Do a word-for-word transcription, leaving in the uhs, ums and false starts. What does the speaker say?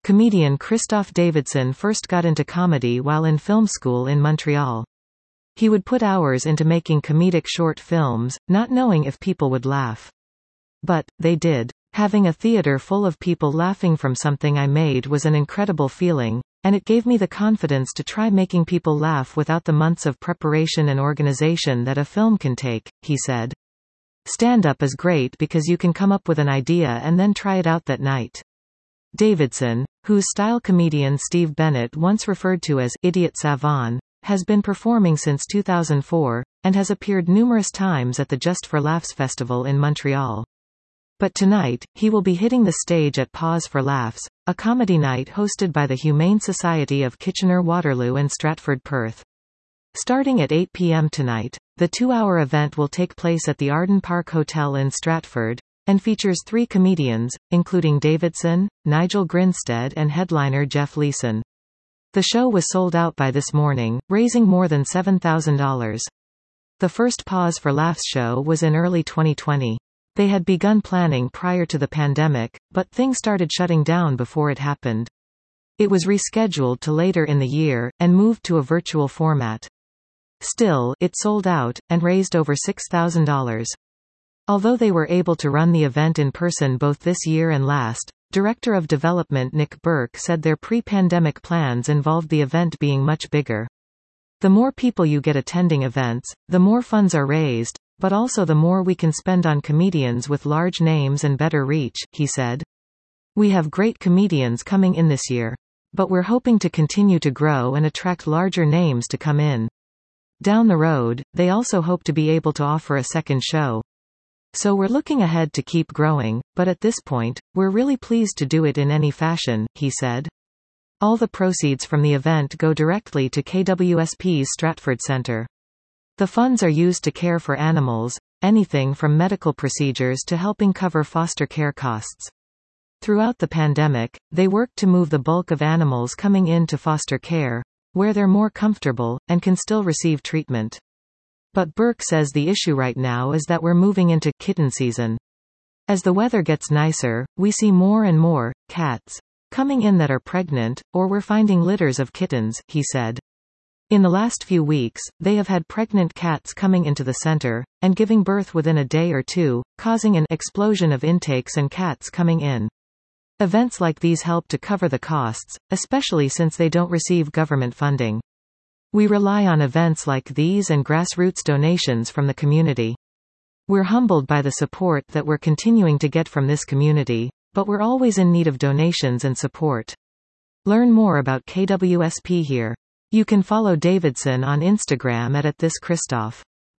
Comedian Christophe Davidson first got into comedy while in film school in Montreal. He would put hours into making comedic short films, not knowing if people would laugh. But they did. Having a theater full of people laughing from something I made was an incredible feeling, and it gave me the confidence to try making people laugh without the months of preparation and organization that a film can take, he said. Stand-up is great because you can come up with an idea and then try it out that night. Davidson, whose style comedian Steve Bennett once referred to as idiot savant, has been performing since two thousand four, and has appeared numerous times at the Just for Laughs festival in Montreal. But tonight, he will be hitting the stage at Pause for Laughs, a comedy night hosted by the Humane Society of Kitchener-Waterloo and Stratford Perth. Starting at eight p m tonight, the two-hour event will take place at the Arden Park Hotel in Stratford, and features three comedians, including Davidson, Nigel Grinstead and headliner Jeff Leeson. The show was sold out by this morning, raising more than seven thousand dollars. The first Pause for Laughs show was in early twenty twenty. They had begun planning prior to the pandemic, but things started shutting down before it happened. It was rescheduled to later in the year, and moved to a virtual format. Still, it sold out, and raised over six thousand dollars. Although they were able to run the event in person both this year and last, Director of Development Nick Burke said their pre-pandemic plans involved the event being much bigger. The more people you get attending events, the more funds are raised, but also the more we can spend on comedians with large names and better reach, he said. We have great comedians coming in this year. But we're hoping to continue to grow and attract larger names to come in. Down the road, they also hope to be able to offer a second show. So we're looking ahead to keep growing, but at this point, we're really pleased to do it in any fashion, he said. All the proceeds from the event go directly to K W S P's Stratford Centre. The funds are used to care for animals, anything from medical procedures to helping cover foster care costs. Throughout the pandemic, they worked to move the bulk of animals coming in to foster care, where they're more comfortable, and can still receive treatment. But Burke says the issue right now is that we're moving into kitten season. As the weather gets nicer, we see more and more cats coming in that are pregnant, or we're finding litters of kittens, he said. In the last few weeks, they have had pregnant cats coming into the center, and giving birth within a day or two, causing an explosion of intakes and cats coming in. Events like these help to cover the costs, especially since they don't receive government funding. We rely on events like these and grassroots donations from the community. We're humbled by the support that we're continuing to get from this community, but we're always in need of donations and support. Learn more about K W S P here. You can follow Davidson on Instagram at, at this Christophe.